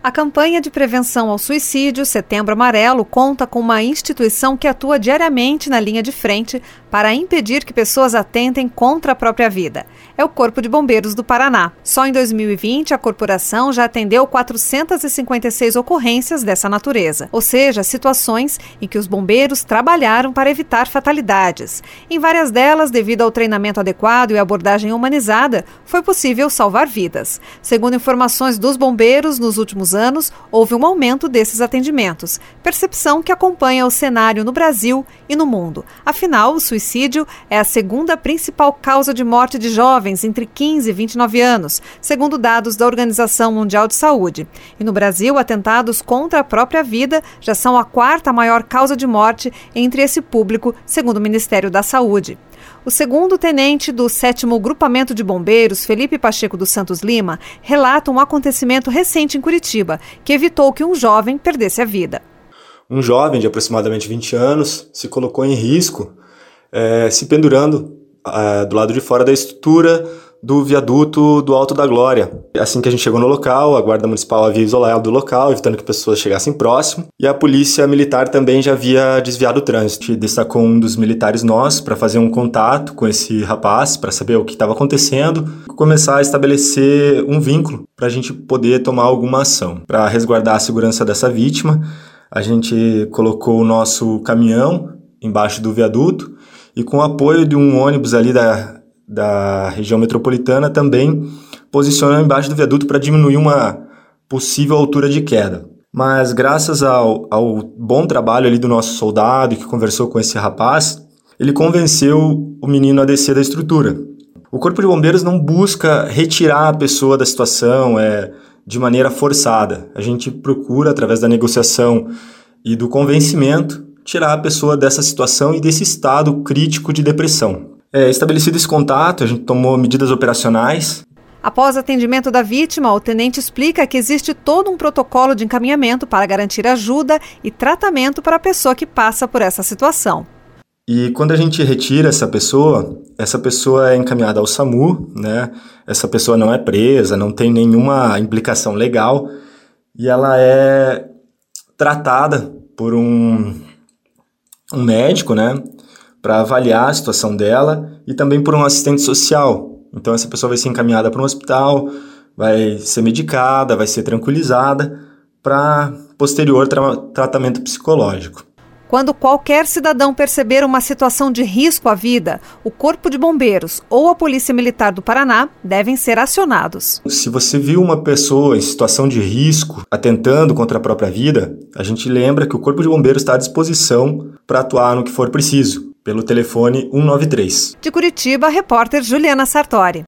A campanha de prevenção ao suicídio, Setembro Amarelo, conta com uma instituição que atua diariamente na linha de frente para impedir que pessoas atentem contra a própria vida. É o Corpo de Bombeiros do Paraná. Só em 2020, a corporação já atendeu 456 ocorrências dessa natureza, ou seja, situações em que os bombeiros trabalharam para evitar fatalidades. Em várias delas, devido ao treinamento adequado e abordagem humanizada, foi possível salvar vidas. Segundo informações dos bombeiros, nos últimos anos, houve um aumento desses atendimentos, percepção que acompanha o cenário no Brasil e no mundo. Afinal, o suicídio é a segunda principal causa de morte de jovens entre 15 e 29 anos, segundo dados da Organização Mundial de Saúde. E no Brasil, atentados contra a própria vida já são a quarta maior causa de morte entre esse público, segundo o Ministério da Saúde. O segundo tenente do 7º Grupamento de Bombeiros, Felipe Pacheco dos Santos Lima, relata um acontecimento recente em Curitiba, que evitou que um jovem perdesse a vida. Um jovem de aproximadamente 20 anos se colocou em risco se pendurando do lado de fora da estrutura do viaduto do Alto da Glória. Assim que a gente chegou no local, a Guarda Municipal havia isolado o local, evitando que pessoas chegassem próximo, e a Polícia Militar também já havia desviado o trânsito. A gente destacou um dos militares nossos para fazer um contato com esse rapaz, para saber o que estava acontecendo, começar a estabelecer um vínculo para a gente poder tomar alguma ação. Para resguardar a segurança dessa vítima, a gente colocou o nosso caminhão embaixo do viaduto e, com o apoio de um ônibus ali da região metropolitana, também posicionou embaixo do viaduto para diminuir uma possível altura de queda. Mas graças ao bom trabalho ali do nosso soldado que conversou com esse rapaz, ele convenceu o menino a descer da estrutura. O Corpo de Bombeiros não busca retirar a pessoa da situação de maneira forçada. A gente procura, através da negociação e do convencimento, tirar a pessoa dessa situação e desse estado crítico de depressão. Estabelecido esse contato, a gente tomou medidas operacionais. Após atendimento da vítima, o tenente explica que existe todo um protocolo de encaminhamento para garantir ajuda e tratamento para a pessoa que passa por essa situação. E quando a gente retira essa pessoa é encaminhada ao SAMU, né? Essa pessoa não é presa, não tem nenhuma implicação legal e ela é tratada por um médico, né? Para avaliar a situação dela e também por um assistente social. Então essa pessoa vai ser encaminhada para um hospital, vai ser medicada, vai ser tranquilizada para posterior tratamento psicológico. Quando qualquer cidadão perceber uma situação de risco à vida, o Corpo de Bombeiros ou a Polícia Militar do Paraná devem ser acionados. Se você viu uma pessoa em situação de risco atentando contra a própria vida, a gente lembra que o Corpo de Bombeiros está à disposição para atuar no que for preciso, pelo telefone 193. De Curitiba, a repórter Juliana Sartori.